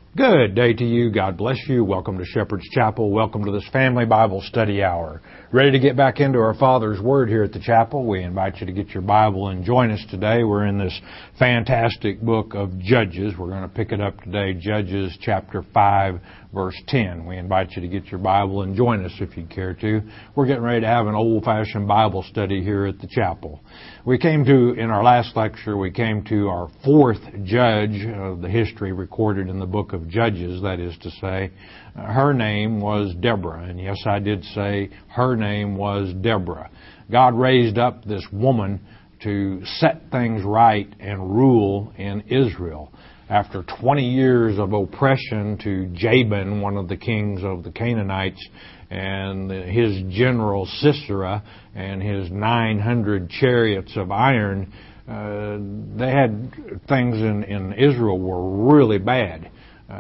Good day to you. God bless you. Welcome to Shepherd's Chapel. Welcome to this family Bible study hour. Ready to get back into our Father's Word here at the chapel? We invite you to get your Bible and join us today. We're in this fantastic book of Judges. We're going to pick it up today, Judges chapter 5, verse 10. We invite you to get your Bible and join us if you care to. We're getting ready to have an old-fashioned Bible study here at the chapel. In our last lecture, we came to our fourth judge of the history recorded in the book of Judges, that is to say. Her name was Deborah, and yes, I did say her name was Deborah. God raised up this woman to set things right and rule in Israel. After 20 years of oppression to Jabin, one of the kings of the Canaanites, and his general Sisera and his 900 chariots of iron, they had things in Israel were really bad.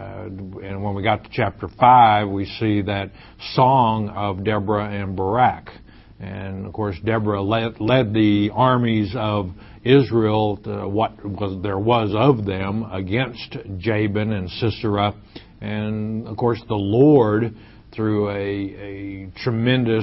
And when we got to chapter 5, we see that song of Deborah and Barak. And, of course, Deborah led the armies of Israel to what there was of them against Jabin and Sisera. And, of course, the Lord, through a tremendous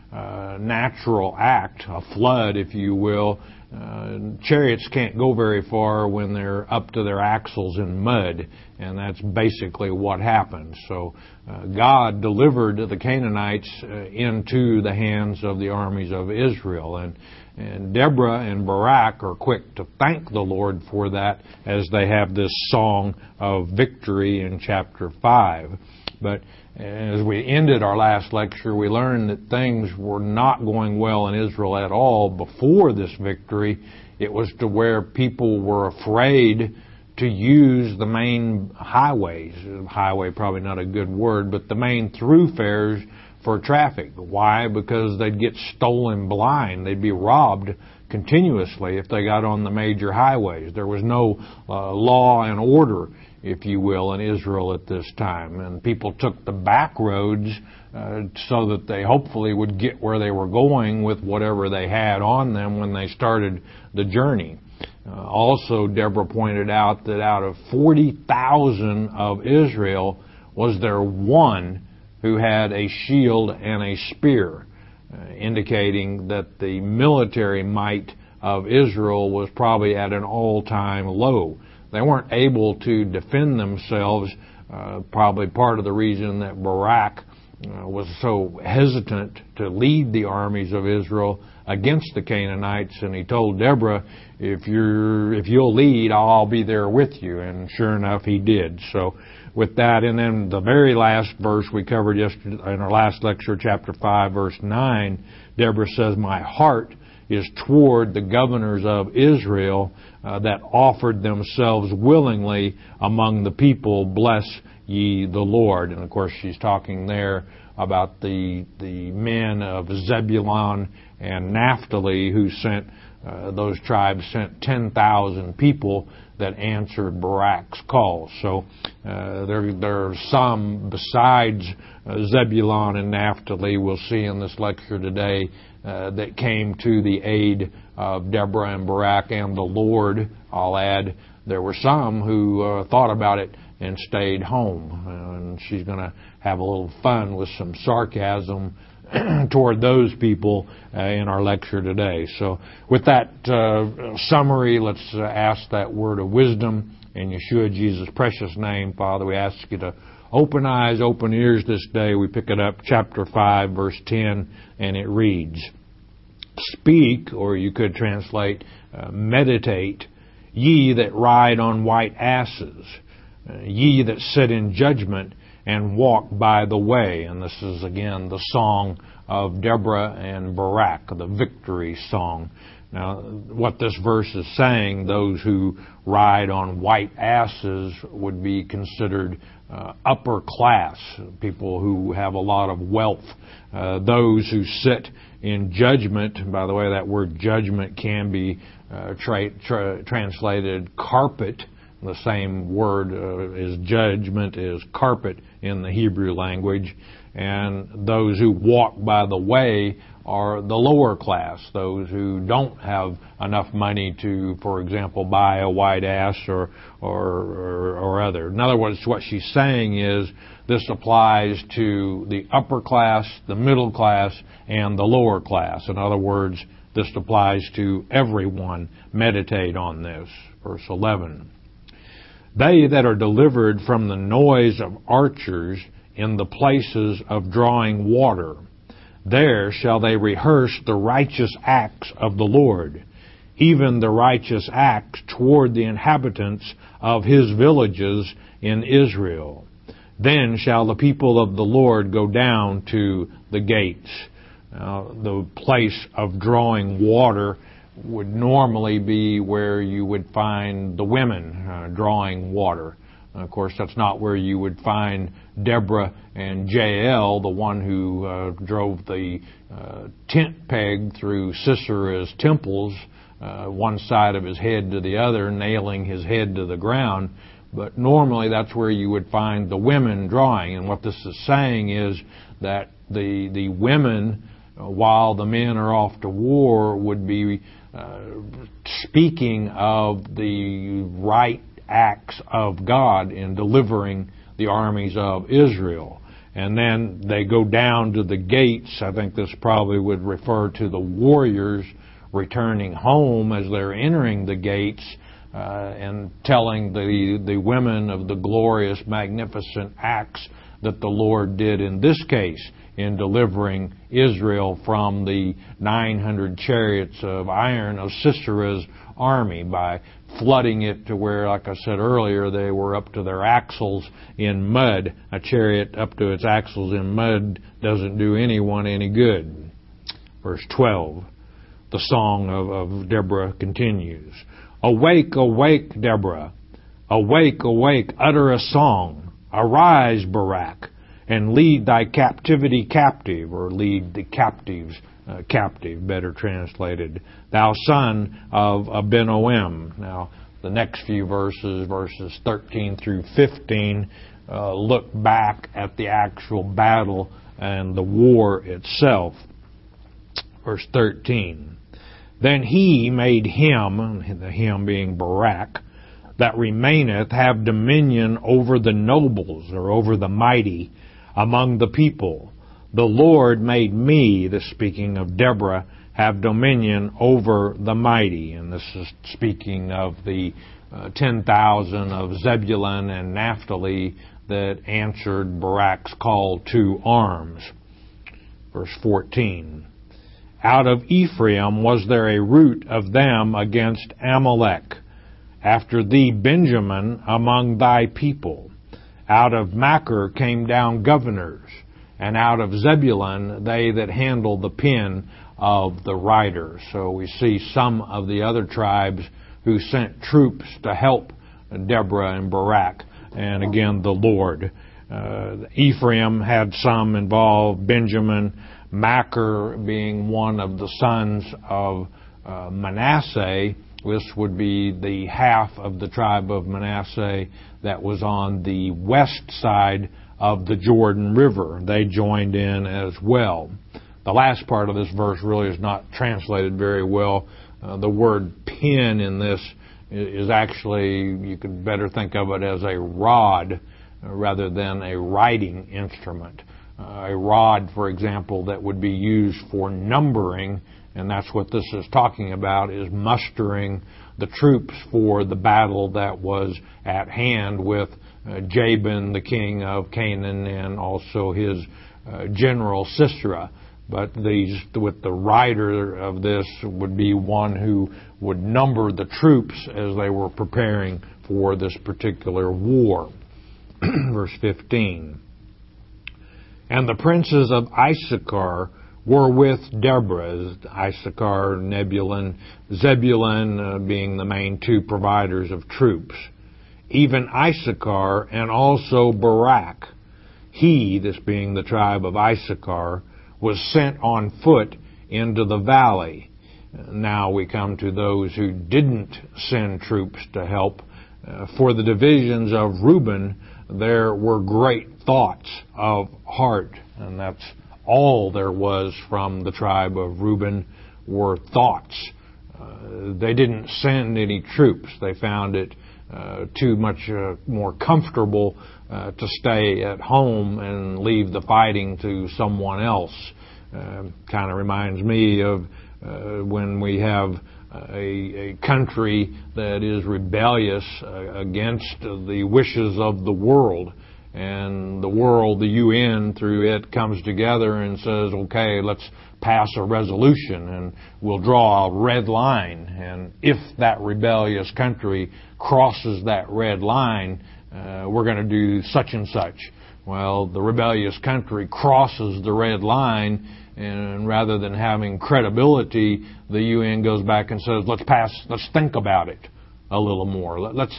natural act, a flood, if you will, chariots can't go very far when they're up to their axles in mud, and that's basically what happened. So God delivered the Canaanites into the hands of the armies of Israel, and Deborah and Barak are quick to thank the Lord for that as they have this song of victory in chapter 5. But as we ended our last lecture, we learned that things were not going well in Israel at all before this victory. It was to where people were afraid to use the main highways. Highway, probably not a good word, but the main thoroughfares for traffic. Why? Because they'd get stolen blind. They'd be robbed continuously if they got on the major highways. There was no law and order, if you will, in Israel at this time. And people took the back roads so that they hopefully would get where they were going with whatever they had on them when they started the journey. Also, Deborah pointed out that out of 40,000 of Israel, was there one who had a shield and a spear, indicating that the military might of Israel was probably at an all-time low. They weren't able to defend themselves, probably part of the reason that Barak was so hesitant to lead the armies of Israel against the Canaanites, and he told Deborah, if you'll lead, I'll be there with you, and sure enough, he did. So with that, and then the very last verse we covered yesterday in our last lecture, chapter 5, verse 9, Deborah says, my heart is toward the governors of Israel that offered themselves willingly among the people. Bless ye the Lord. And of course, she's talking there about the men of Zebulun and Naphtali who sent, those tribes sent 10,000 people that answered Barak's call. So there are some besides Zebulun and Naphtali, we'll see in this lecture today, that came to the aid of Deborah and Barak and the Lord. I'll add, there were some who thought about it and stayed home. And she's going to have a little fun with some sarcasm toward those people in our lecture today. So with that summary, let's ask that word of wisdom in Yeshua Jesus' precious name. Father, we ask you to open eyes, open ears this day. We pick it up, chapter 5, verse 10, and it reads, speak, or you could translate, meditate, ye that ride on white asses, ye that sit in judgment and walk by the way. And this is, again, the song of Deborah and Barak, the victory song. Now, what this verse is saying, those who ride on white asses would be considered upper class, people who have a lot of wealth. Those who sit in judgment, by the way, that word judgment can be translated carpet. The same word as judgment is carpet in the Hebrew language. And those who walk by the way are the lower class, those who don't have enough money to, for example, buy a white ass or other. In other words, what she's saying is this applies to the upper class, the middle class, and the lower class. In other words, this applies to everyone. Meditate on this. Verse 11. They that are delivered from the noise of archers in the places of drawing water, there shall they rehearse the righteous acts of the Lord, even the righteous acts toward the inhabitants of his villages in Israel. Then shall the people of the Lord go down to the gates. The place of drawing water would normally be where you would find the women drawing water. Of course, that's not where you would find Deborah and Jael, the one who drove the tent peg through Sisera's temples, one side of his head to the other, nailing his head to the ground. But normally that's where you would find the women drawing. And what this is saying is that the women, while the men are off to war, would be speaking of the right acts of God in delivering the armies of Israel. And then they go down to the gates. I think this probably would refer to the warriors returning home as they're entering the gates and telling the women of the glorious, magnificent acts that the Lord did in this case in delivering Israel from the 900 chariots of iron of Sisera's army by flooding it to where, like I said earlier, they were up to their axles in mud. A chariot up to its axles in mud doesn't do anyone any good. Verse 12, the song of Deborah continues. Awake, awake, Deborah. Awake, awake, utter a song. Arise, Barak, and lead thy captivity captive, or lead the captives captive, better translated. Thou son of Abinoam. Now, the next few verses 13 through 15, look back at the actual battle and the war itself. Verse 13. Then he made him, the him being Barak, that remaineth, have dominion over the nobles, or over the mighty, among the people. The Lord made me, this speaking of Deborah, have dominion over the mighty. And this is speaking of the 10,000 of Zebulun and Naphtali that answered Barak's call to arms. Verse 14. Out of Ephraim was there a root of them against Amalek. After thee, Benjamin, among thy people. Out of Machir came down governors, and out of Zebulun they that handle the pen of the writer. So we see some of the other tribes who sent troops to help Deborah and Barak, and again the Lord. Ephraim had some involved, Benjamin, Machir being one of the sons of Manasseh. This would be the half of the tribe of Manasseh that was on the west side of the Jordan River. They joined in as well. The last part of this verse really is not translated very well. The word pen in this is actually, you could better think of it as a rod rather than a writing instrument. A rod, for example, that would be used for numbering, and that's what this is talking about, is mustering the troops for the battle that was at hand with Jabin, the king of Canaan, and also his general Sisera. But with the writer of this would be one who would number the troops as they were preparing for this particular war. Verse 15. And the princes of Issachar were with Deborah, Issachar, Zebulun being the main two providers of troops. Even Issachar and also Barak. He, this being the tribe of Issachar, was sent on foot into the valley. Now we come to those who didn't send troops to help. For the divisions of Reuben, there were great thoughts of heart, and that's all there was from the tribe of Reuben were thoughts. They didn't send any troops. They found it too much more comfortable to stay at home and leave the fighting to someone else. Kind of reminds me of when we have a country that is rebellious against the wishes of the world. And the world, the UN, through it, comes together and says, okay, let's pass a resolution and we'll draw a red line. And if that rebellious country crosses that red line, we're going to do such and such. Well, the rebellious country crosses the red line, and rather than having credibility, the UN goes back and says, let's think about it a little more. Let's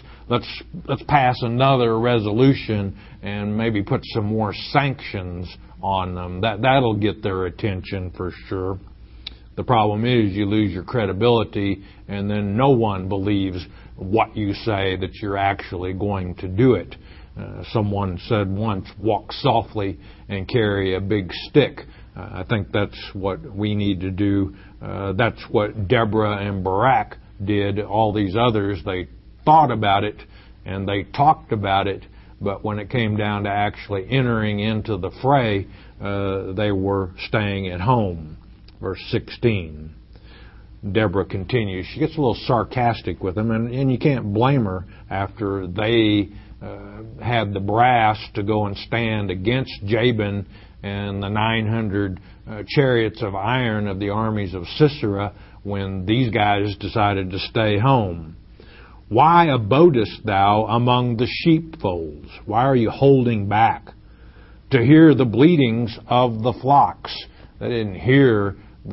pass another resolution and maybe put some more sanctions on them. That'll get their attention for sure. The problem is you lose your credibility, and then no one believes what you say that you're actually going to do it. Someone said once, walk softly and carry a big stick. I think that's what we need to do. That's what Deborah and Barak did. All these others, they thought about it and they talked about it, but when it came down to actually entering into the fray, they were staying at home. Verse 16. Deborah continues. She gets a little sarcastic with them, and you can't blame her after they had the brass to go and stand against Jabin and the 900 chariots of iron of the armies of Sisera when these guys decided to stay home. Why abodest thou among the sheepfolds? Why are you holding back? To hear the bleatings of the flocks. They didn't hear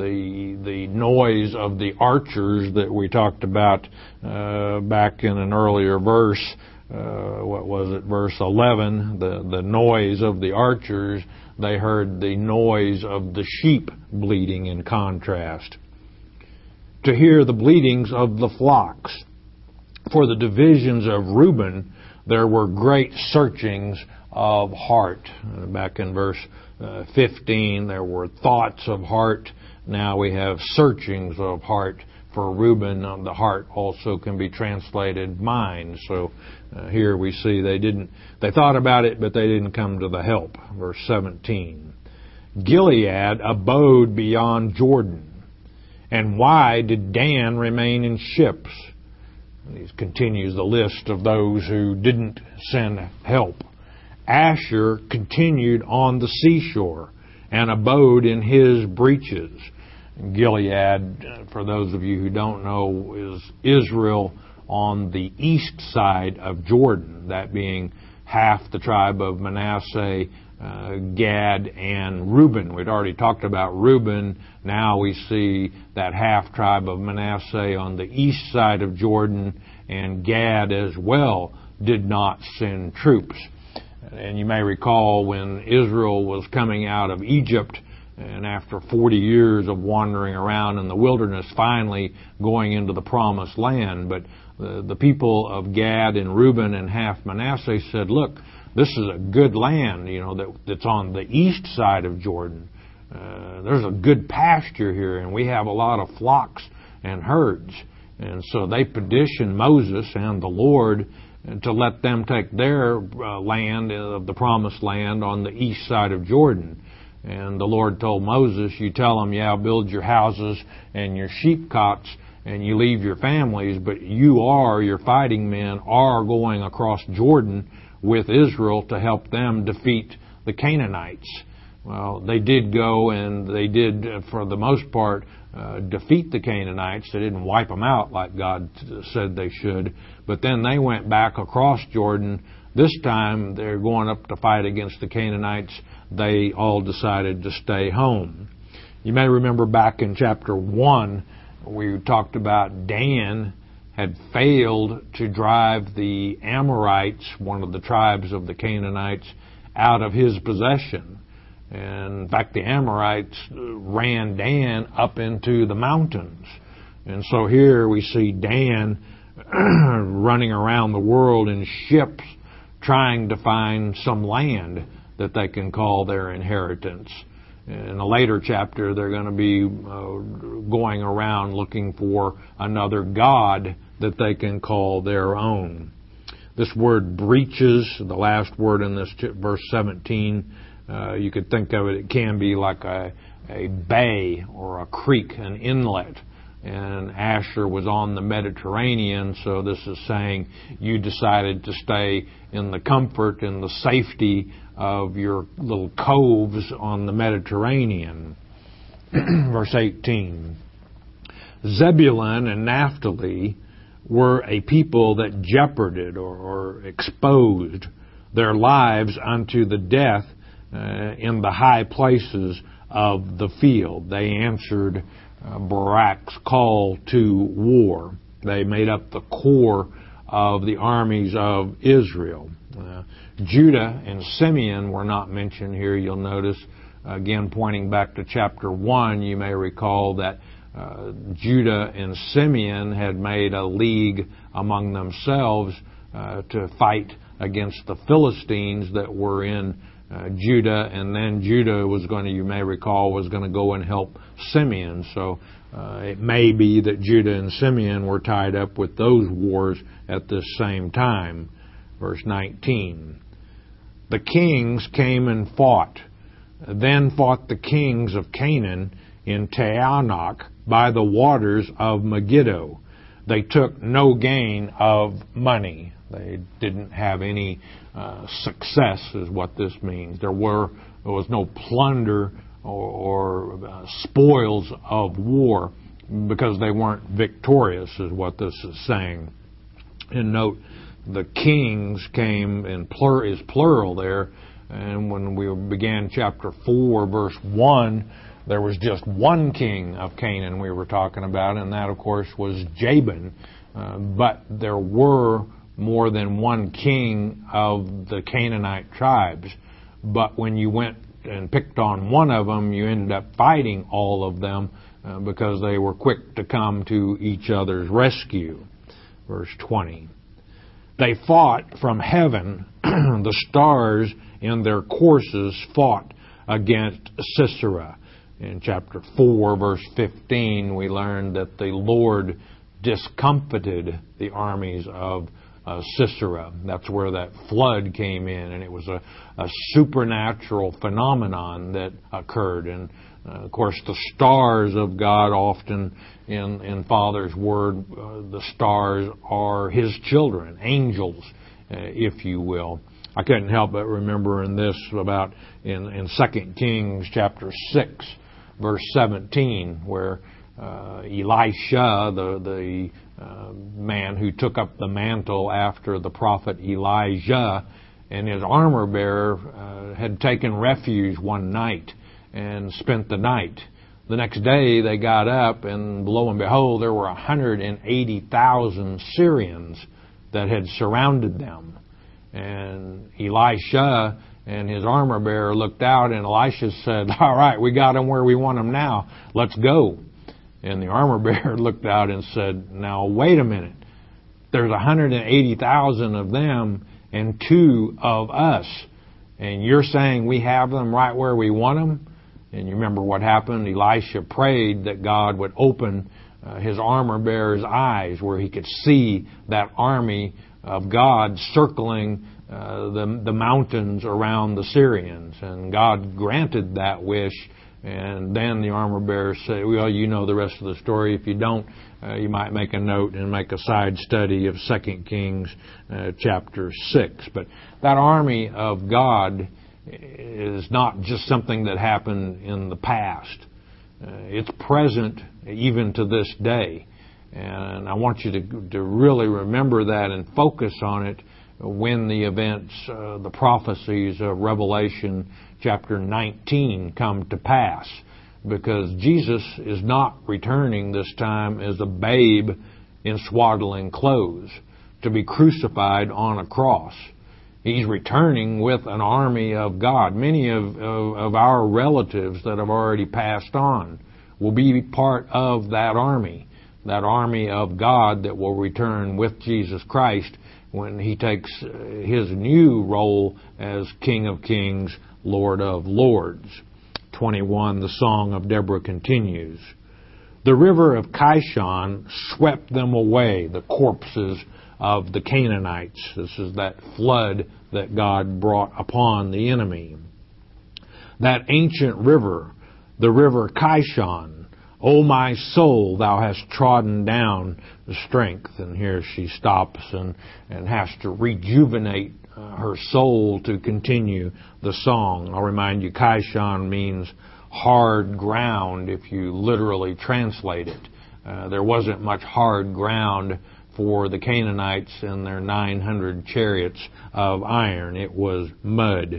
the noise of the archers that we talked about back in an earlier verse. What was it? Verse 11. The noise of the archers. They heard the noise of the sheep bleating in contrast. To hear the bleatings of the flocks. For the divisions of Reuben, there were great searchings of heart. Back in verse 15, there were thoughts of heart. Now we have searchings of heart for Reuben. The heart also can be translated mind. So here we see they thought about it, but they didn't come to the help. Verse 17. Gilead abode beyond Jordan. And why did Dan remain in ships? And he continues the list of those who didn't send help. Asher continued on the seashore and abode in his breaches. Gilead, for those of you who don't know, is Israel on the east side of Jordan, that being half the tribe of Manasseh, Gad, and Reuben. We'd already talked about Reuben. Now we see that half tribe of Manasseh on the east side of Jordan, and Gad as well did not send troops. And you may recall when Israel was coming out of Egypt, and after 40 years of wandering around in the wilderness, finally going into the promised land. But the people of Gad and Reuben and half Manasseh said, look, this is a good land, that's on the east side of Jordan. There's a good pasture here, and we have a lot of flocks and herds. And so they petitioned Moses and the Lord to let them take their land of the promised land on the east side of Jordan. And the Lord told Moses, you tell them, build your houses and your sheep cots, and you leave your families, but your fighting men are going across Jordan with Israel to help them defeat the Canaanites. Well, they did go, and they did, for the most part, defeat the Canaanites. They didn't wipe them out like God said they should, but then they went back across Jordan. This time they're going up to fight against the Canaanites. They all decided to stay home. You may remember back in chapter 1, we talked about Dan had failed to drive the Amorites, one of the tribes of the Canaanites, out of his possession. And in fact, the Amorites ran Dan up into the mountains. And so here we see Dan running around the world in ships, trying to find some land that they can call their inheritance. In a later chapter, they're going to be going around looking for another god that they can call their own. This word breaches, the last word in this verse 17, you could think of it, it can be like a bay or a creek, an inlet. And Asher was on the Mediterranean, so this is saying you decided to stay in the comfort and the safety of your little coves on the Mediterranean. Verse 18. Zebulun and Naphtali were a people that jeoparded or exposed their lives unto the death in the high places of the field. They answered Barak's call to war. They made up the core of the armies of Israel. Judah and Simeon were not mentioned here, you'll notice. Again, pointing back to chapter 1, you may recall that Judah and Simeon had made a league among themselves to fight against the Philistines that were in Judah, and then Judah was going to, you may recall, was going to go and help Simeon. So it may be that Judah and Simeon were tied up with those wars at this same time. Verse 19. The kings came and fought. Then fought the kings of Canaan in Taanach by the waters of Megiddo. They took no gain of money. They didn't have any success, is what this means. There was no plunder or spoils of war because they weren't victorious, is what this is saying. And note, the kings came in is plural there. And when we began chapter 4, verse 1, there was just one king of Canaan we were talking about, and that, of course, was Jabin. But there were more than one king of the Canaanite tribes. But when you went and picked on one of them, you ended up fighting all of them because they were quick to come to each other's rescue. Verse 20. They fought from heaven. The stars in their courses fought against Sisera. In chapter 4, verse 15, we learned that the Lord discomfited the armies of Sisera. That's where that flood came in, and it was a supernatural phenomenon that occurred. And of course, the stars of God, often in Father's Word, the stars are His children, angels, if you will. I couldn't help but remember in this about in 2 Kings chapter 6, verse 17, where Elisha, the man who took up the mantle after the prophet Elijah, and his armor bearer had taken refuge one night and spent the night. The next day they got up, and lo and behold, there were 180,000 Syrians that had surrounded them. And Elisha and his armor bearer looked out, and Elisha said, "All right, we got them where we want them now. Let's go." And the armor bearer looked out and said, "Now, wait a minute. There's 180,000 of them and 2 of us. And you're saying we have them right where we want them?" And you remember what happened? Elisha prayed that God would open his armor bearer's eyes where he could see that army of God circling the mountains around the Syrians. And God granted that wish. And then the armor bearer said, well, you know the rest of the story. If you don't, you might make a note and make a side study of 2 Kings chapter 6. But that army of God is not just something that happened in the past. It's present even to this day. And I want you to really remember that and focus on it when the events, the prophecies of Revelation chapter 19 come to pass. Because Jesus is not returning this time as a babe in swaddling clothes to be crucified on a cross. He's returning with an army of God. Many of our relatives that have already passed on will be part of that army of God that will return with Jesus Christ when He takes His new role as King of Kings, Lord of Lords. 21, the song of Deborah continues. The river of Kishon swept them away, the corpses of the Canaanites. This is that flood that God brought upon the enemy. That ancient river, the river Kishon, O my soul, thou hast trodden down the strength. And here she stops and has to rejuvenate her soul to continue the song. I'll remind you, Kishon means hard ground if you literally translate it. There wasn't much hard ground for the Canaanites and their 900 chariots of iron. It was mud.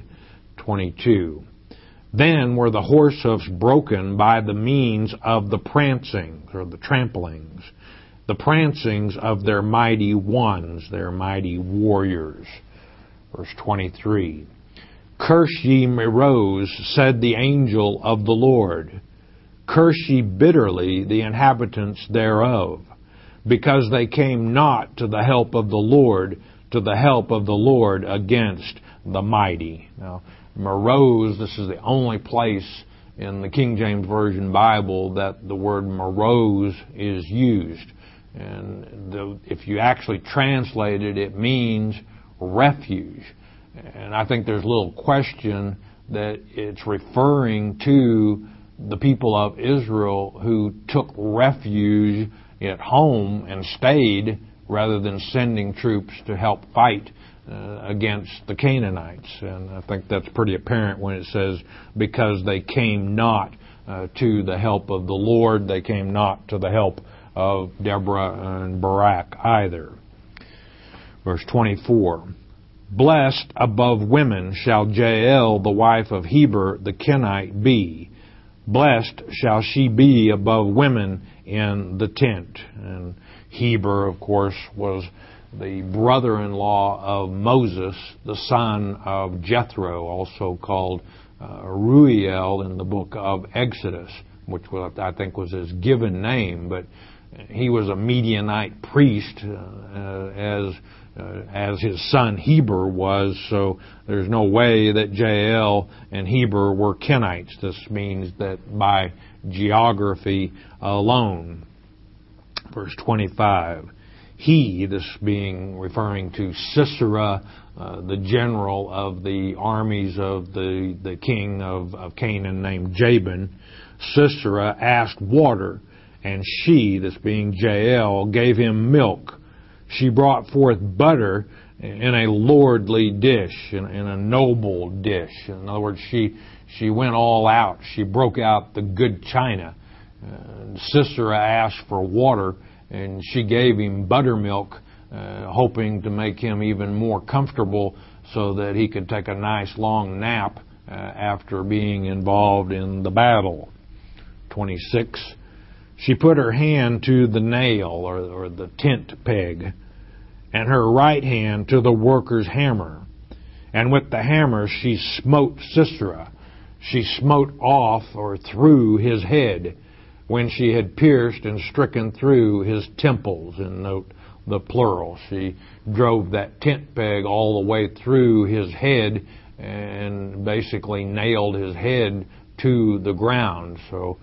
22. Then were the horse hoofs broken by the means of the prancings, or the tramplings, the prancings of their mighty ones, their mighty warriors. Verse 23. Curse ye Meroz, said the angel of the Lord. Curse ye bitterly the inhabitants thereof, because they came not to the help of the Lord, to the help of the Lord against the mighty. Now, Meroz, this is the only place in the King James Version Bible that the word Meroz is used. And if you actually translate it, it means refuge. And I think there's little question that it's referring to the people of Israel who took refuge at home and stayed rather than sending troops to help fight against the Canaanites. And I think that's pretty apparent when it says, because they came not to the help of the Lord, they came not to the help of Deborah and Barak either. Verse 24. Blessed above women shall Jael, the wife of Heber the Kenite, be. Blessed shall she be above women in the tent. And Heber, of course, was the brother-in-law of Moses, the son of Jethro, also called Ruel in the book of Exodus, which I think was his given name, but he was a Midianite priest as his son Heber was, so there's no way that Jael and Heber were Kenites. This means that by geography alone. Verse 25. He, this being referring to Sisera, the general of the armies of the king of Canaan named Jabin, Sisera asked water, and she, this being Jael, gave him milk. She brought forth butter in a lordly dish, in a noble dish. In other words, she went all out. She broke out the good china. Sisera asked for water, and she gave him buttermilk, hoping to make him even more comfortable so that he could take a nice long nap after being involved in the battle. 26. She put her hand to the nail, or the tent peg, and her right hand to the worker's hammer. And with the hammer she smote Sisera. She smote off or through his head, when she had pierced and stricken through his temples. And note the plural. She drove that tent peg all the way through his head and basically nailed his head to the ground. So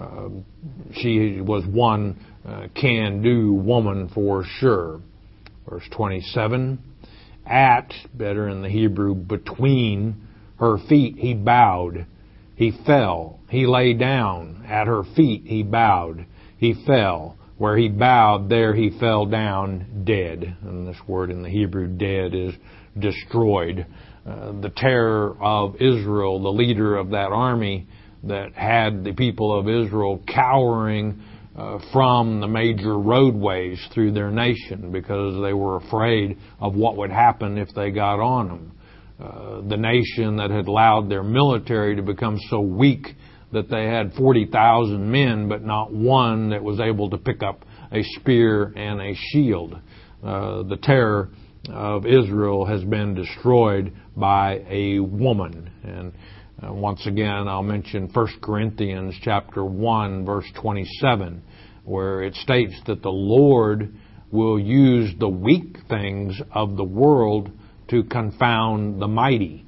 she was one can-do woman for sure. Verse 27, at, better in the Hebrew, between her feet he bowed. He fell. He lay down. At her feet he bowed. He fell. Where he bowed, there he fell down dead. And this word in the Hebrew, dead, is destroyed. The terror of Israel, the leader of that army that had the people of Israel cowering from the major roadways through their nation because they were afraid of what would happen if they got on them. The nation that had allowed their military to become so weak that they had 40,000 men, but not one that was able to pick up a spear and a shield. The terror of Israel has been destroyed by a woman. And once again, I'll mention 1 Corinthians chapter 1, verse 27, where it states that the Lord will use the weak things of the world to confound the mighty.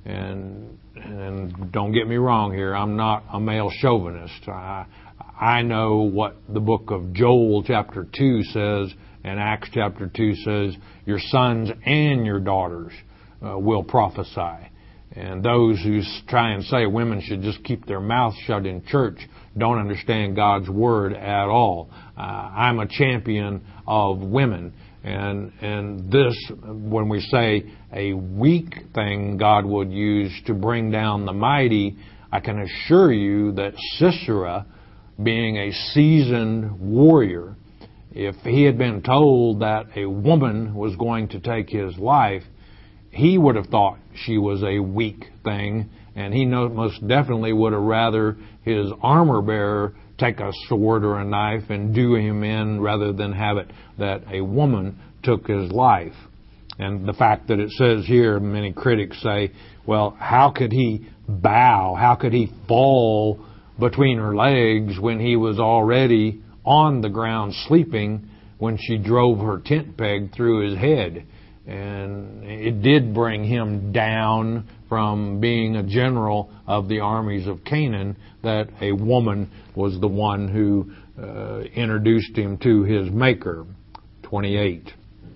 And don't get me wrong here, I'm not a male chauvinist. I know what the book of Joel chapter 2 says, and Acts chapter 2 says, your sons and your daughters will prophesy. And those who try and say women should just keep their mouths shut in church don't understand God's Word at all. I'm a champion of women. And this, when we say a weak thing God would use to bring down the mighty, I can assure you that Sisera, being a seasoned warrior, if he had been told that a woman was going to take his life, he would have thought she was a weak thing, and he most definitely would have rather his armor bearer take a sword or a knife and do him in rather than have it that a woman took his life. And the fact that it says here, many critics say, well, how could he bow? How could he fall between her legs when he was already on the ground sleeping when she drove her tent peg through his head? And it did bring him down from being a general of the armies of Canaan that a woman was the one who introduced him to his maker. 28.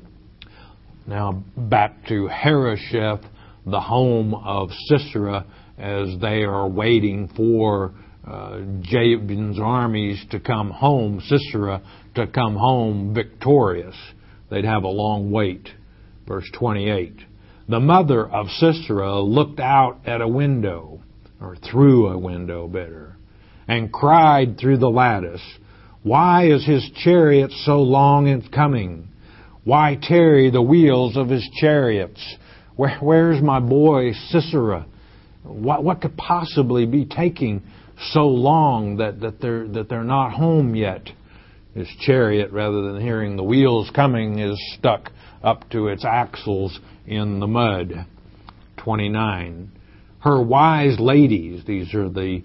Now back to Harosheth, the home of Sisera, as they are waiting for Jabin's armies to come home, Sisera to come home victorious. They'd have a long wait. Verse 28. The mother of Sisera looked out at a window, or through a window better, and cried through the lattice, why is his chariot so long in coming? Why tarry the wheels of his chariots? Where's my boy Sisera? What could possibly be taking so long that they're not home yet? His chariot, rather than hearing the wheels coming, is stuck up to its axles in the mud. 29. Her wise ladies, these are the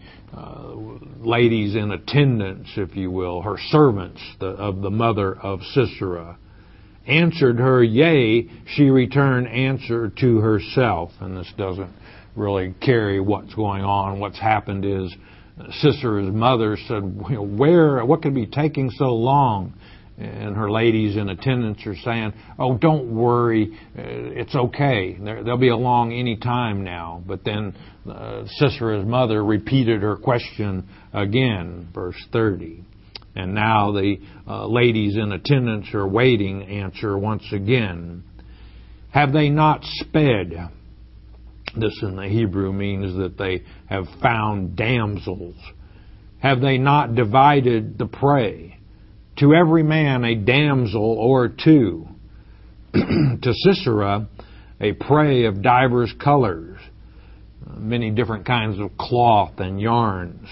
ladies in attendance, if you will, her servants of the mother of Sisera, answered her, yea, she returned answer to herself. And this doesn't really carry what's going on. What's happened is Sisera's mother said, what could be taking so long? And her ladies in attendance are saying, oh, don't worry, it's okay. They'll be along any time now. But then Sisera's mother repeated her question again, verse 30. And now the ladies in attendance are waiting, answer once again. Have they not sped? This in the Hebrew means that they have found damsels. Have they not divided the prey? To every man a damsel or two. To Sisera a prey of divers colors, many different kinds of cloth and yarns.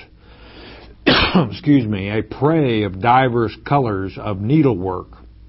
Excuse me, a prey of divers colors of needlework,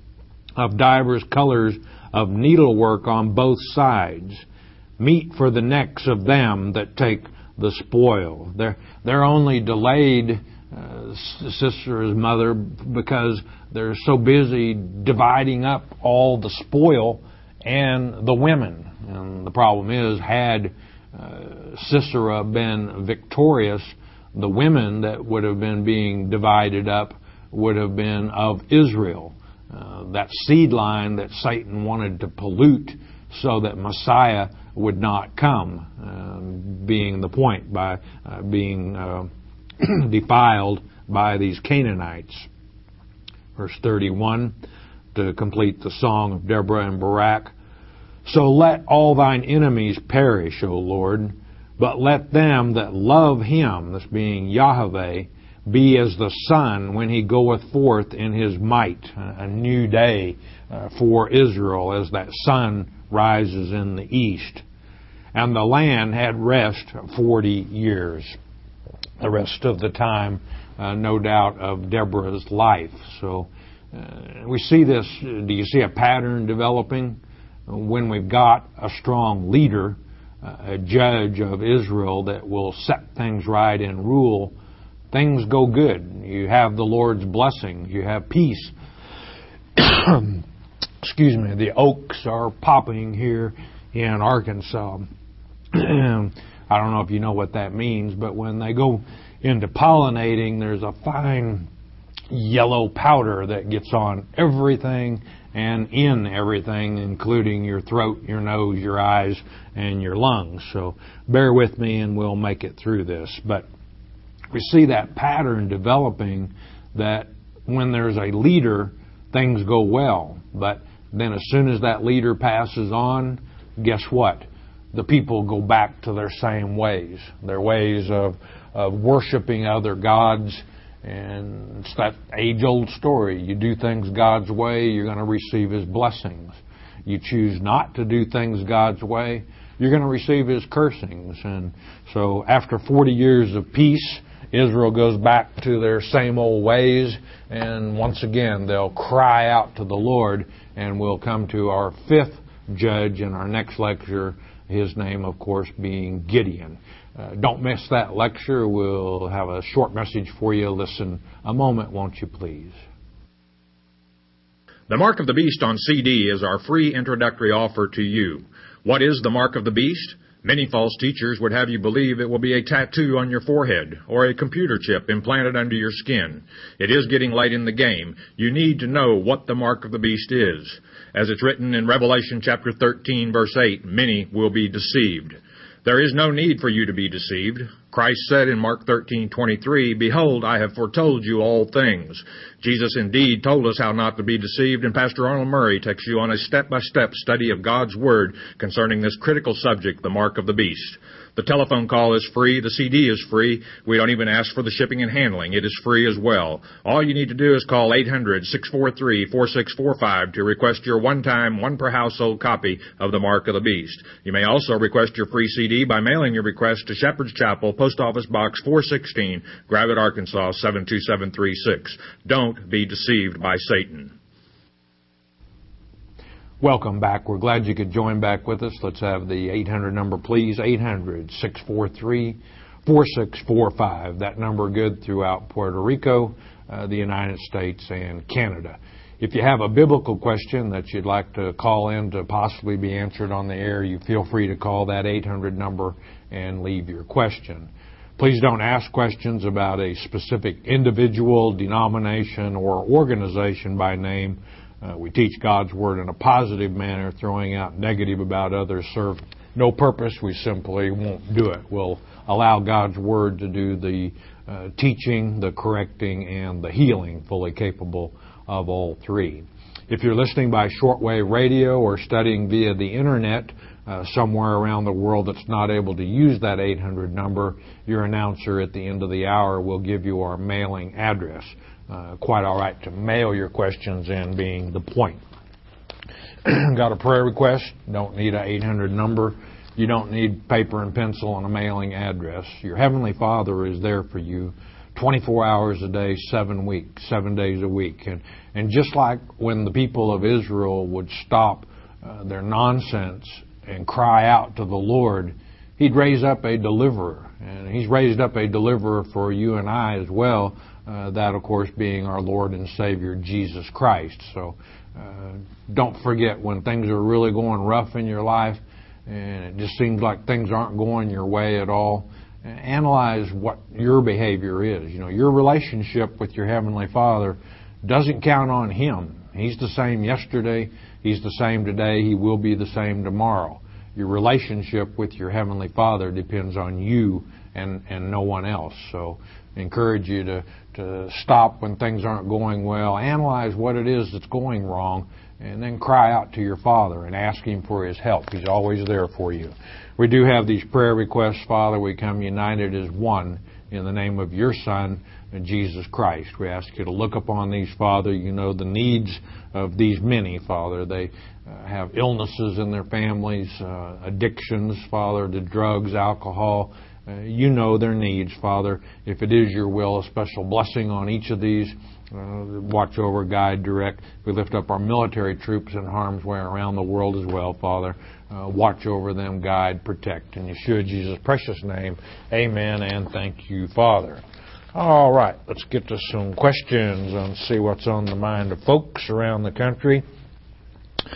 on both sides, meat for the necks of them that take the spoil. They're only delayed, Sisera's mother, because they're so busy dividing up all the spoil and the women. And the problem is, had Sisera been victorious, the women that would have been being divided up would have been of Israel. That seed line that Satan wanted to pollute so that Messiah would not come, being the point, by being defiled by these Canaanites. Verse 31, to complete the song of Deborah and Barak. So let all thine enemies perish, O Lord, but let them that love him, this being Yahweh, be as the sun when he goeth forth in his might. A new day for Israel as that sun rises in the east. And the land had rest 40 years. The rest of the time, no doubt, of Deborah's life. So we see this. Do you see a pattern developing? When we've got a strong leader, a judge of Israel that will set things right and rule, things go good. You have the Lord's blessings. You have peace. Excuse me. The oaks are popping here in Arkansas. I don't know if you know what that means, but when they go into pollinating, there's a fine yellow powder that gets on everything and in everything, including your throat, your nose, your eyes, and your lungs. So bear with me and we'll make it through this. But we see that pattern developing, that when there's a leader, things go well. But then as soon as that leader passes on, guess what? The people go back to their same ways, their ways of worshiping other gods. And it's that age-old story. You do things God's way, you're going to receive His blessings. You choose not to do things God's way, you're going to receive His cursings. And so after 40 years of peace, Israel goes back to their same old ways, and once again they'll cry out to the Lord, and we'll come to our fifth judge in our next lecture, his name, of course, being Gideon. Don't miss that lecture. We'll have a short message for you. Listen a moment, won't you please? The Mark of the Beast on CD is our free introductory offer to you. What is the Mark of the Beast? Many false teachers would have you believe it will be a tattoo on your forehead or a computer chip implanted under your skin. It is getting late in the game. You need to know what the Mark of the Beast is. As it's written in Revelation chapter 13, verse 8, many will be deceived. There is no need for you to be deceived. Christ said in Mark 13:23, "Behold, I have foretold you all things." Jesus indeed told us how not to be deceived, and Pastor Arnold Murray takes you on a step-by-step study of God's Word concerning this critical subject, the Mark of the Beast. The telephone call is free. The CD is free. We don't even ask for the shipping and handling. It is free as well. All you need to do is call 800-643-4645 to request your one-time, one-per-household copy of the Mark of the Beast. You may also request your free CD by mailing your request to Shepherd's Chapel, Post Office Box 416, Gravette, Arkansas 72736. Don't be deceived by Satan. Welcome back. We're glad you could join back with us. Let's have the 800 number, please. 800-643-4645. That number good throughout Puerto Rico, the United States, and Canada. If you have a biblical question that you'd like to call in to possibly be answered on the air, you feel free to call that 800 number and leave your question. Please don't ask questions about a specific individual, denomination, or organization by name. We teach God's Word in a positive manner. Throwing out negative about others serve no purpose. We simply won't do it. We'll allow God's Word to do the teaching, the correcting, and the healing, fully capable of all three. If you're listening by shortwave radio or studying via the Internet somewhere around the world that's not able to use that 800 number, your announcer at the end of the hour will give you our mailing address. Quite all right to mail your questions in, being the point. Got a prayer request? Don't need an 800 number. You don't need paper and pencil and a mailing address. Your Heavenly Father is there for you 24 hours a day, 7 days a week. And just like when the people of Israel would stop their nonsense and cry out to the Lord, He'd raise up a deliverer. And He's raised up a deliverer for you and I as well. That, of course, being our Lord and Savior, Jesus Christ. So don't forget, when things are really going rough in your life and it just seems like things aren't going your way at all, analyze what your behavior is. You know, your relationship with your Heavenly Father doesn't count on Him. He's the same yesterday. He's the same today. He will be the same tomorrow. Your relationship with your Heavenly Father depends on you and no one else. So I encourage you to stop when things aren't going well, analyze what it is that's going wrong, and then cry out to your Father and ask Him for His help. He's always there for you. We do have these prayer requests, Father. We come united as one in the name of your Son, Jesus Christ. We ask you to look upon these, Father. You know the needs of these many, Father. They have illnesses in their families, addictions, Father, to drugs, alcohol. You know their needs, Father. If it is your will, a special blessing on each of these. Watch over, guide, direct. We lift up our military troops in harm's way around the world as well, Father. Watch over them, guide, protect. In Yeshua, Jesus' precious name, amen, and thank you, Father. All right, let's get to some questions and see what's on the mind of folks around the country.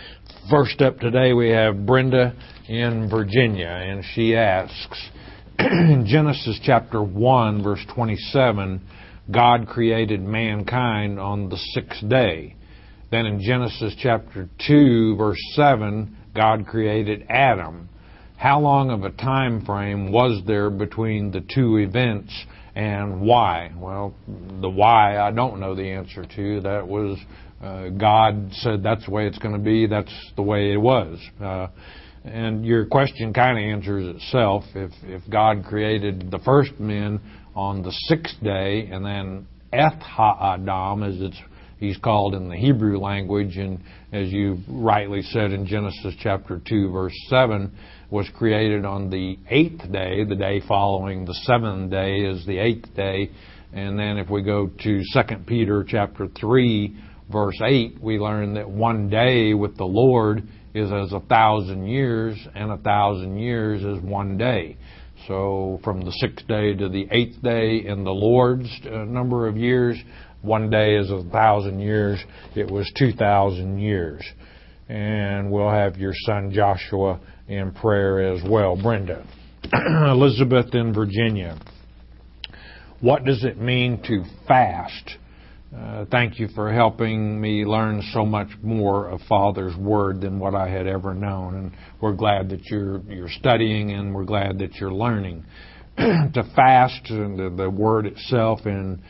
First up today we have Brenda in Virginia, and she asks, in Genesis chapter 1, verse 27, God created mankind on the sixth day. Then in Genesis chapter 2, verse 7, God created Adam. How long of a time frame was there between the two events, and why? Well, the why I don't know the answer to. That was God said that's the way it's going to be. That's the way it was. And your question kind of answers itself. If God created the first men on the sixth day, and then Eth HaAdam, as he's called in the Hebrew language, and as you rightly said in Genesis chapter 2, verse 7, was created on the eighth day. The day following the seventh day is the eighth day. And then if we go to 2 Peter chapter 3, verse 8, we learn that one day with the Lord is as 1,000 years, and 1,000 years is one day. So from the sixth day to the eighth day in the Lord's number of years, one day is 1,000 years. It was 2,000 years. And we'll have your son Joshua in prayer as well. Brenda. Elizabeth in Virginia. What does it mean to fast? Thank you for helping me learn so much more of Father's Word than what I had ever known. And we're glad that you're studying, and we're glad that you're learning. To fast, the word itself in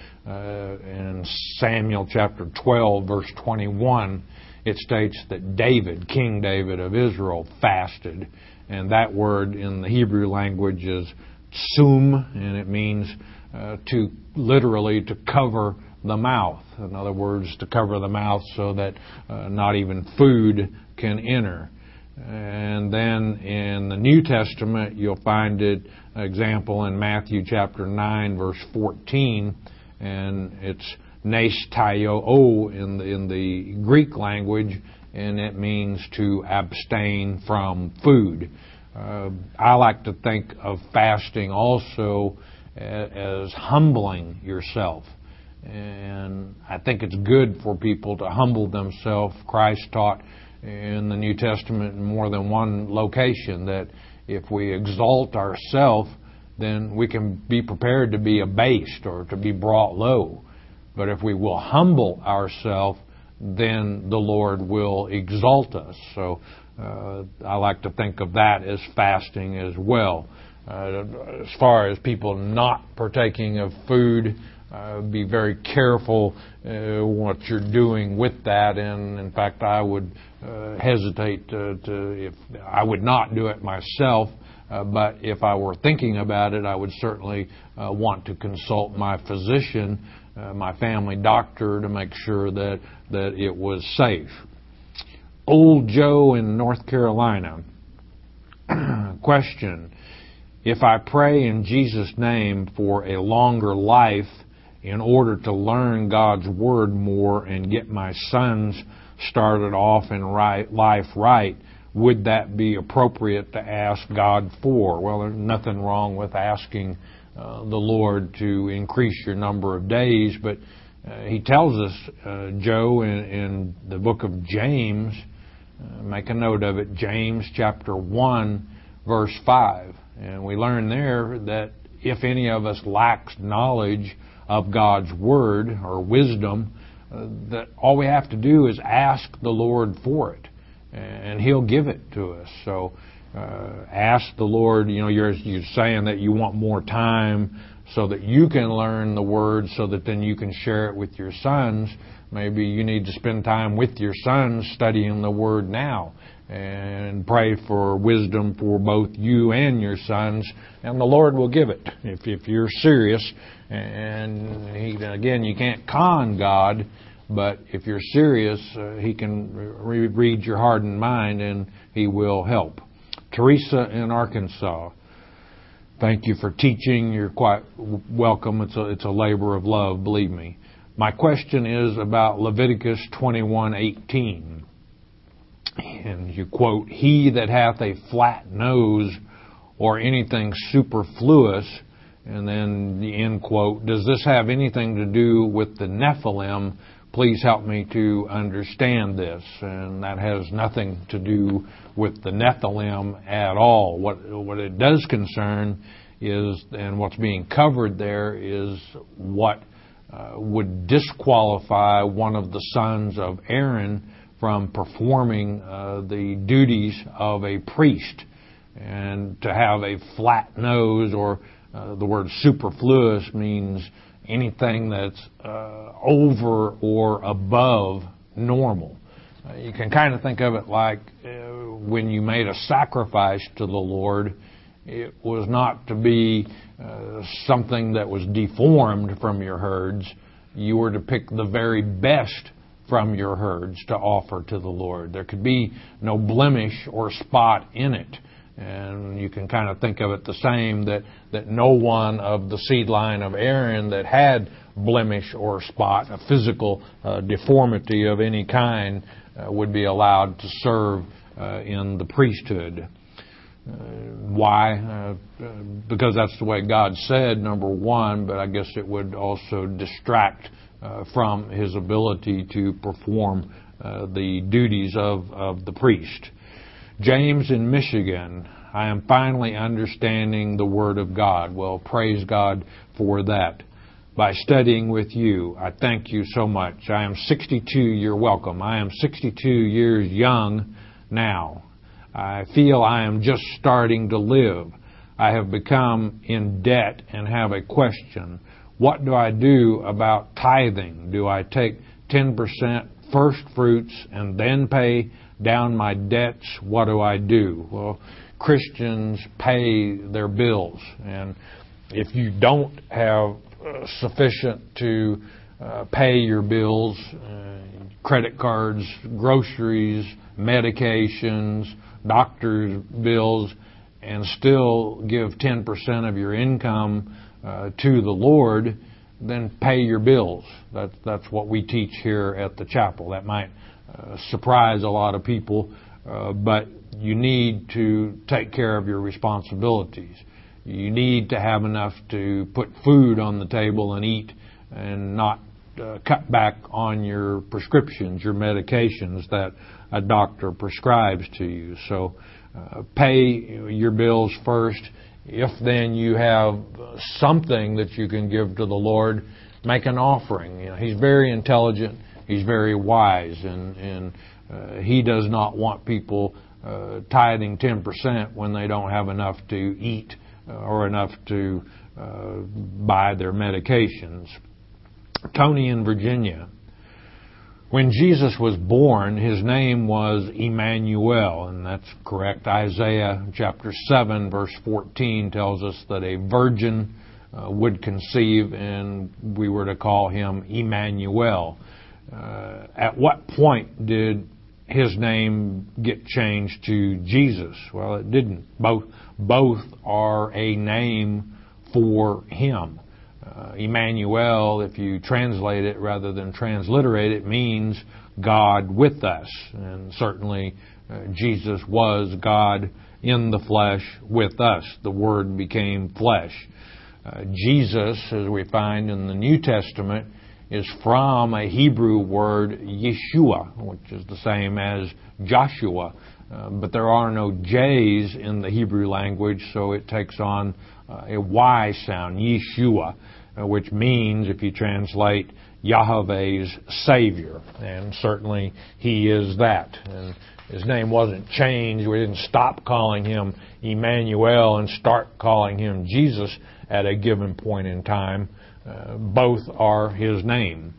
Samuel chapter 12, verse 21, it states that David, King David of Israel, fasted. And that word in the Hebrew language is tsum, and it means literally to cover the mouth. In other words, to cover the mouth so that not even food can enter. And then in the New Testament, you'll find it example in Matthew chapter 9, verse 14, and it's nestaioo in the Greek language, and it means to abstain from food. I like to think of fasting also as humbling yourself. And I think it's good for people to humble themselves. Christ taught in the New Testament in more than one location that if we exalt ourselves, then we can be prepared to be abased or to be brought low. But if we will humble ourselves, then the Lord will exalt us. So I like to think of that as fasting as well. As far as people not partaking of food, be very careful what you're doing with that. And in fact, I would hesitate if I would not do it myself. But if I were thinking about it, I would certainly want to consult my physician, my family doctor, to make sure that it was safe. Old Joe in North Carolina. Question: if I pray in Jesus' name for a longer life in order to learn God's Word more and get my sons started off in life right, would that be appropriate to ask God for? Well, there's nothing wrong with asking the Lord to increase your number of days, but He tells us, Joe, in the book of James, make a note of it, James chapter 1, verse 5. And we learn there that if any of us lacks knowledge of God's Word or wisdom, that all we have to do is ask the Lord for it, and He'll give it to us. So ask the Lord. You're saying that you want more time so that you can learn the Word, so that then you can share it with your sons. Maybe you need to spend time with your sons studying the Word now, and pray for wisdom for both you and your sons, and the Lord will give it if you're serious. And again, you can't con God, but if you're serious, He can read your heart and mind, and He will help. Teresa in Arkansas. Thank you for teaching. You're quite welcome. It's a labor of love, believe me. My question is about Leviticus 21:18. And you quote, "He that hath a flat nose or anything superfluous," and then the end quote, "does this have anything to do with the Nephilim please help me to understand this. And that has nothing to do with the Nephilim at all. What it does concern is, and what's being covered there, is what would disqualify one of the sons of Aaron from performing the duties of a priest. And to have a flat nose, or the word superfluous means anything that's over or above normal. You can kind of think of it like when you made a sacrifice to the Lord, it was not to be something that was deformed from your herds. You were to pick the very best from your herds to offer to the Lord. There could be no blemish or spot in it. And you can kind of think of it the same, that no one of the seed line of Aaron that had blemish or spot, a physical deformity of any kind, would be allowed to serve in the priesthood. Why? Because that's the way God said, number one, but I guess it would also distract from his ability to perform the duties of the priest. James in Michigan, I am finally understanding the Word of God. Well, praise God for that. By studying with you, I thank you so much. I am 62, you're welcome. I am 62 years young now. I feel I am just starting to live. I have become in debt and have a question. What do I do about tithing? Do I take 10% first fruits and then pay down my debts? What do I do? Well, Christians pay their bills. And if you don't have sufficient to pay your bills, credit cards, groceries, medications, doctor's bills, and still give 10% of your income to the Lord, then pay your bills. That's what we teach here at the chapel. That might surprise a lot of people, but you need to take care of your responsibilities. You need to have enough to put food on the table and eat, and not cut back on your prescriptions, your medications that a doctor prescribes to you. So pay your bills first. If then you have something that you can give to the Lord, make an offering. You know, He's very intelligent. He's very wise, and He does not want people tithing 10% when they don't have enough to eat or enough to buy their medications. Tony in Virginia. When Jesus was born, His name was Emmanuel, and that's correct. Isaiah chapter 7, verse 14 tells us that a virgin would conceive, and we were to call Him Emmanuel. At what point did His name get changed to Jesus? Well, it didn't. Both are a name for Him. Emmanuel, if you translate it rather than transliterate it, means God with us. And certainly Jesus was God in the flesh with us. The Word became flesh. Jesus, as we find in the New Testament, is from a Hebrew word, Yeshua, which is the same as Joshua. But there are no J's in the Hebrew language, so it takes on a Y sound, Yeshua, which means, if you translate, Yahweh's Savior. And certainly He is that. And His name wasn't changed. We didn't stop calling Him Emmanuel and start calling Him Jesus at a given point in time. Both are His name.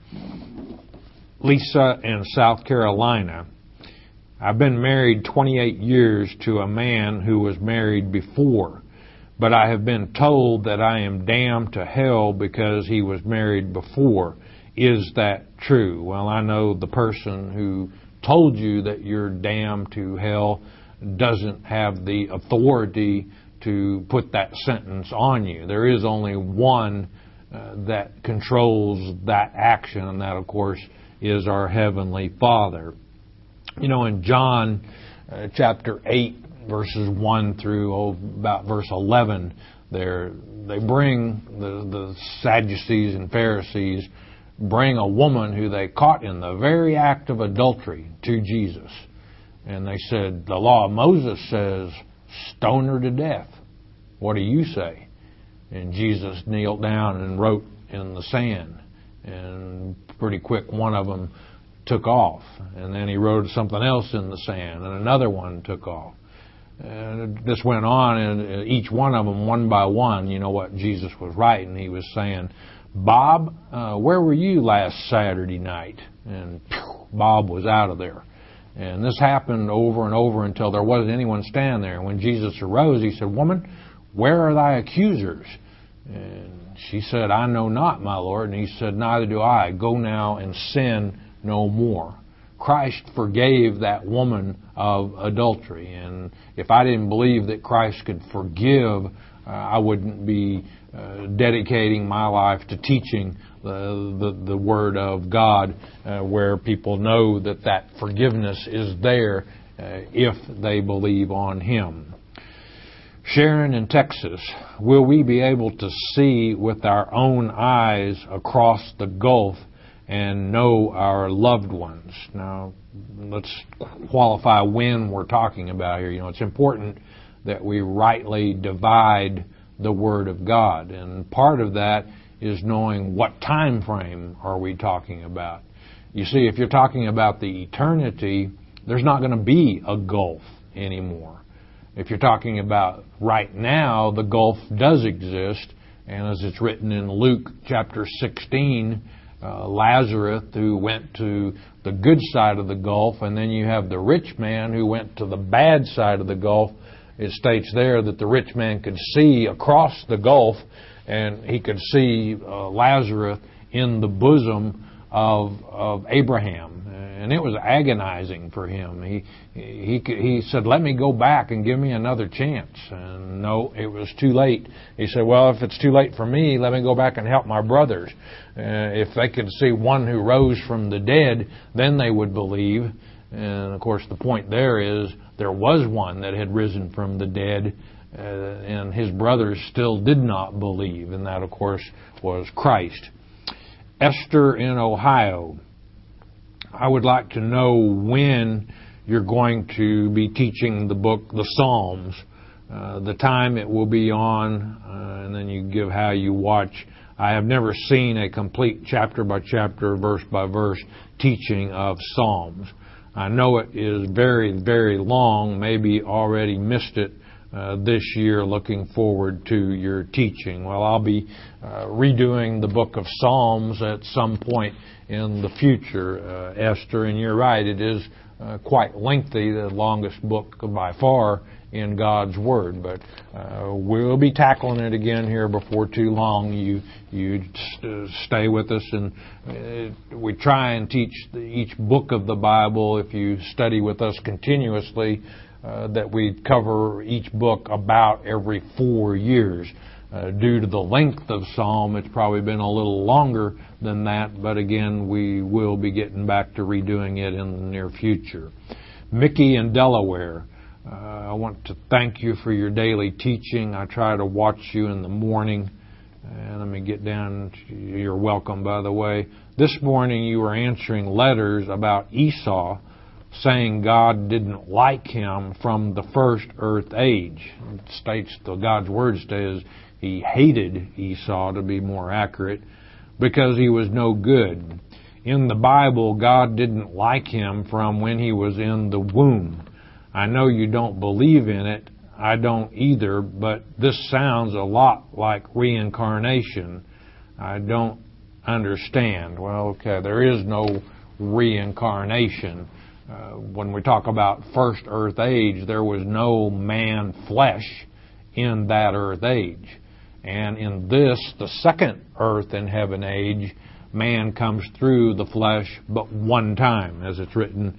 Lisa in South Carolina. I've been married 28 years to a man who was married before, but I have been told that I am damned to hell because he was married before. Is that true? Well, I know the person who told you that you're damned to hell doesn't have the authority to put that sentence on you. There is only one that controls that action, and that, of course, is our Heavenly Father. You know, in John chapter 8, verses 1 through about verse 11, there they bring the Sadducees and Pharisees bring a woman who they caught in the very act of adultery to Jesus. And they said, the law of Moses says, stone her to death. What do you say? And Jesus kneeled down and wrote in the sand. And pretty quick, one of them took off. And then he wrote something else in the sand, and another one took off. And this went on, and each one of them, one by one, you know what Jesus was writing. He was saying, Bob, where were you last Saturday night? And Bob was out of there. And this happened over and over until there wasn't anyone standing there. And when Jesus arose, he said, Woman, where are thy accusers? And she said, I know not, my Lord. And he said, Neither do I. Go now and sin no more. Christ forgave that woman of adultery. And if I didn't believe that Christ could forgive, I wouldn't be dedicating my life to teaching the Word of God, where people know that forgiveness is there if they believe on Him. Sharon in Texas, will we be able to see with our own eyes across the gulf and know our loved ones? Now, let's qualify when we're talking about here. You know, it's important that we rightly divide the Word of God, and part of that is knowing what time frame are we talking about. You see, if you're talking about the eternity, there's not going to be a gulf anymore. If you're talking about right now, the gulf does exist, and as it's written in Luke chapter 16, Lazarus who went to the good side of the gulf, and then you have the rich man who went to the bad side of the gulf. It states there that the rich man could see across the gulf, and he could see Lazarus in the bosom of Abraham. And it was agonizing for him. He said, let me go back and give me another chance. And no, it was too late. He said, well, if it's too late for me, let me go back and help my brothers. If they could see one who rose from the dead, then they would believe. And, of course, the point there is there was one that had risen from the dead, and his brothers still did not believe. And that, of course, was Christ. Esther in Ohio. I would like to know when you're going to be teaching the book, the Psalms, the time it will be on, and then you give how you watch. I have never seen a complete chapter by chapter, verse by verse teaching of Psalms. I know it is very, very long, maybe already missed it this year. Looking forward to your teaching. Well, I'll be redoing the book of Psalms at some point in the future, Esther, and you're right, it is quite lengthy, the longest book by far in God's Word, but we'll be tackling it again here before too long. You stay with us, and we try and teach each book of the Bible, if you study with us continuously, that we cover each book about every 4 years. Due to the length of Psalm, it's probably been a little longer than that, but again, we will be getting back to redoing it in the near future. Mickey in Delaware, I want to thank you for your daily teaching. I try to watch you in the morning. And let me get down to, you're welcome, by the way. This morning you were answering letters about Esau, saying God didn't like him from the first earth age. It states, God's Word says, he hated Esau, to be more accurate, because he was no good. In the Bible, God didn't like him from when he was in the womb. I know you don't believe in it. I don't either, but this sounds a lot like reincarnation. I don't understand. Well, okay, there is no reincarnation. When we talk about first earth age, there was no man flesh in that earth age. And in this, the second earth and heaven age, man comes through the flesh but one time, as it's written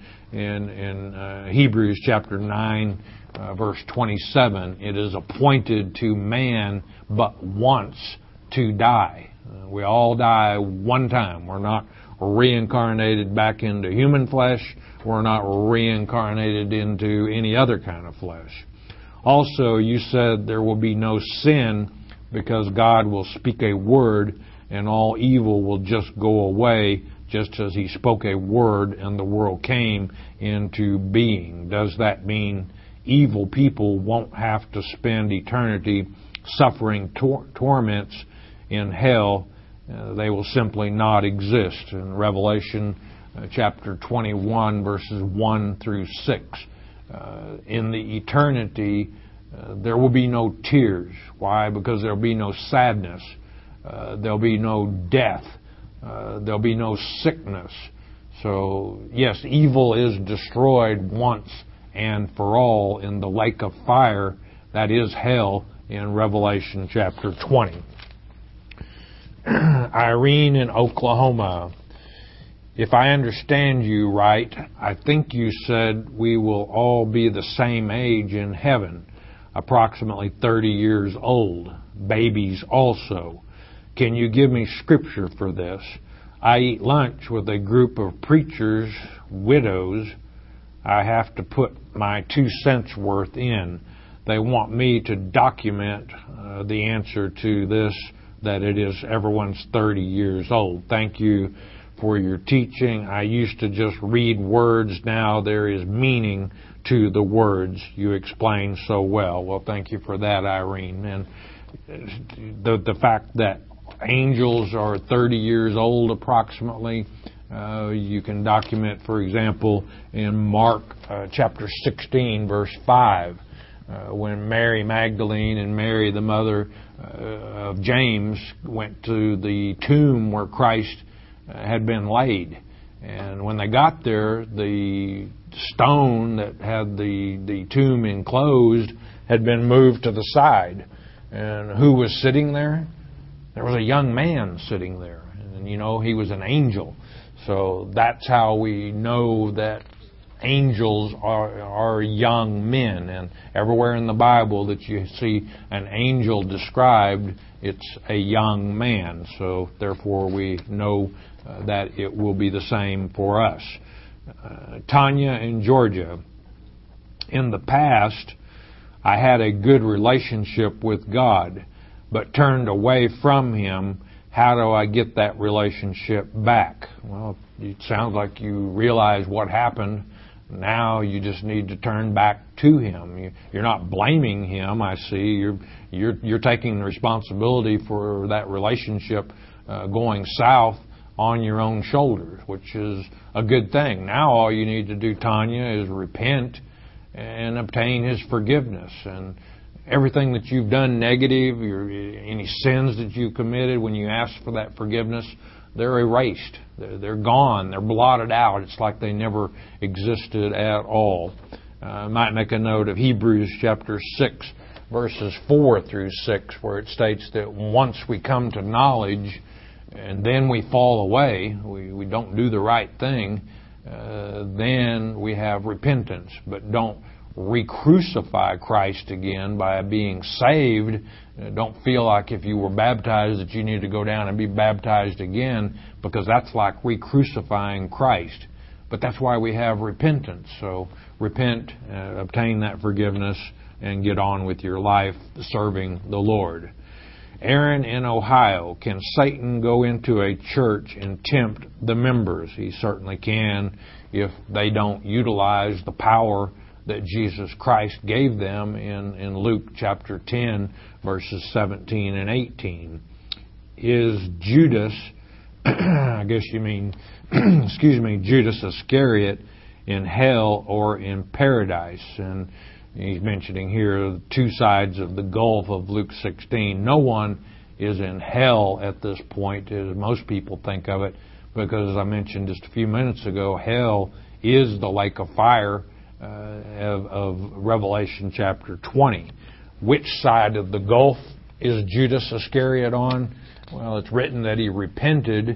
in Hebrews chapter 9, verse 27. It is appointed to man but once to die. We all die one time. We're not reincarnated back into human flesh. We're not reincarnated into any other kind of flesh. Also, you said there will be no sin because God will speak a word and all evil will just go away, just as He spoke a word and the world came into being. Does that mean evil people won't have to spend eternity suffering torments in hell? They will simply not exist. In Revelation chapter 21, verses 1 through 6, in the eternity, there will be no tears. Why? Because there will be no sadness. There'll be no death. There'll be no sickness. So, yes, evil is destroyed once and for all in the lake of fire, that is hell, in Revelation chapter 20. Irene in Oklahoma. If I understand you right, I think you said we will all be the same age in heaven, approximately 30 years old, babies also. Can you give me scripture for this? I eat lunch with a group of preachers, widows. I have to put my 2 cents worth in. They want me to document the answer to this, that it is everyone's 30 years old. Thank you for your teaching. I used to just read words. Now there is meaning to the words you explain so well. Well, thank you for that, Irene. And the fact that angels are 30 years old approximately, you can document, for example, in Mark chapter 16, verse 5, when Mary Magdalene and Mary, the mother of James, went to the tomb where Christ had been laid. And when they got there, the stone that had the tomb enclosed had been moved to the side. And who was sitting there? There was a young man sitting there. And, he was an angel. So that's how we know that angels are young men. And everywhere in the Bible that you see an angel described, it's a young man. So therefore we know that it will be the same for us. Tanya in Georgia. In the past, I had a good relationship with God, but turned away from Him. How do I get that relationship back? Well, it sounds like you realize what happened. Now you just need to turn back to Him. You're not blaming Him, I see. You're taking the responsibility for that relationship going south on your own shoulders, which is a good thing. Now all you need to do, Tanya, is repent and obtain His forgiveness. And everything that you've done negative, any sins that you've committed, when you ask for that forgiveness, they're erased. They're gone. They're blotted out. It's like they never existed at all. I might make a note of Hebrews chapter 6, verses 4 through 6, where it states that once we come to knowledge and then we fall away, we don't do the right thing, then we have repentance. But don't re-crucify Christ again by being saved. Don't feel like if you were baptized that you need to go down and be baptized again, because that's like re-crucifying Christ. But that's why we have repentance. So repent, obtain that forgiveness, and get on with your life serving the Lord. Aaron in Ohio. Can Satan go into a church and tempt the members? He certainly can if they don't utilize the power that Jesus Christ gave them in Luke chapter 10, verses 17 and 18. Is Judas, I guess you mean, Judas Iscariot, in hell or in paradise? And he's mentioning here the two sides of the gulf of Luke 16. No one is in hell at this point, as most people think of it, because as I mentioned just a few minutes ago, hell is the lake of fire of Revelation chapter 20. Which side of the gulf is Judas Iscariot on? Well, it's written that he repented,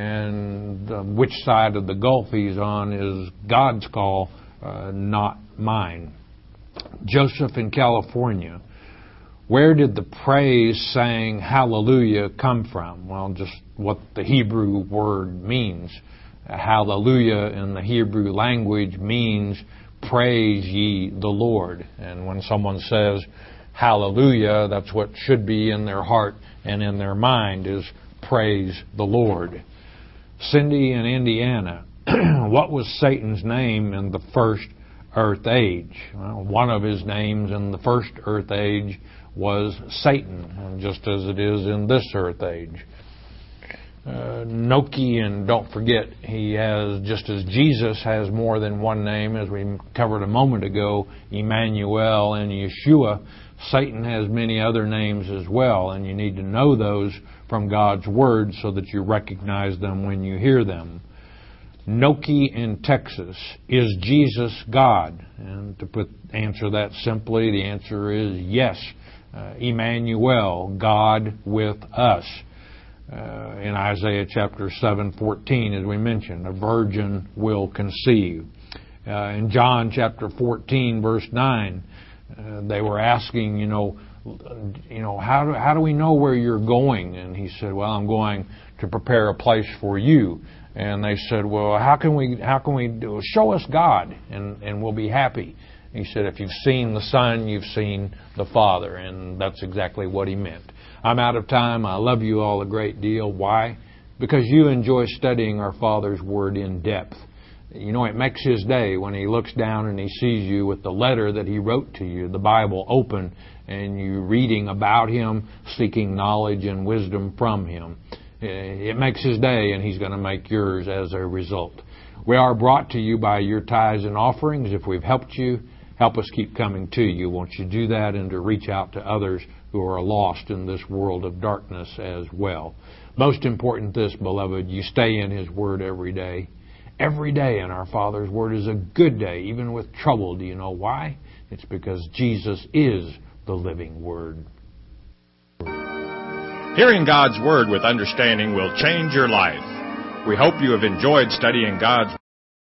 and which side of the gulf he's on is God's call, not mine. Joseph in California. Where did the praise saying hallelujah come from? Well, just what the Hebrew word means. Hallelujah in the Hebrew language means praise ye the Lord. And when someone says hallelujah, that's what should be in their heart and in their mind, is Praise the Lord. Cindy in Indiana, what was Satan's name in the first earth age? Well, one of his names in the first earth age was Satan, just as it is in this earth age. Noki, and don't forget, he has, just as Jesus has more than one name, as we covered a moment ago, Emmanuel and Yeshua, Satan has many other names as well, and you need to know those from God's Word so that you recognize them when you hear them. Noki in Texas, is Jesus God? And to answer that simply, the answer is yes. Emmanuel, God with us. In Isaiah chapter 7:14, as we mentioned, a virgin will conceive. In John chapter 14, verse 9, they were asking, how do we know where you're going? And he said, well, I'm going to prepare a place for you. And they said, well, how can we do it? Show us God, and we'll be happy. He said, if you've seen the Son, you've seen the Father. And that's exactly what he meant. I'm out of time. I love you all a great deal. Why? Because you enjoy studying our Father's Word in depth. It makes his day when he looks down and he sees you with the letter that he wrote to you, the Bible open, and you reading about him, seeking knowledge and wisdom from him. It makes his day, and he's going to make yours as a result. We are brought to you by your tithes and offerings. If we've helped you, help us keep coming to you. Won't you do that, and to reach out to others who are lost in this world of darkness as well. Most important this, beloved, you stay in his Word every day. Every day in our Father's Word is a good day, even with trouble. Do you know why? It's because Jesus is the living Word. Hearing God's Word with understanding will change your life. We hope you have enjoyed studying God's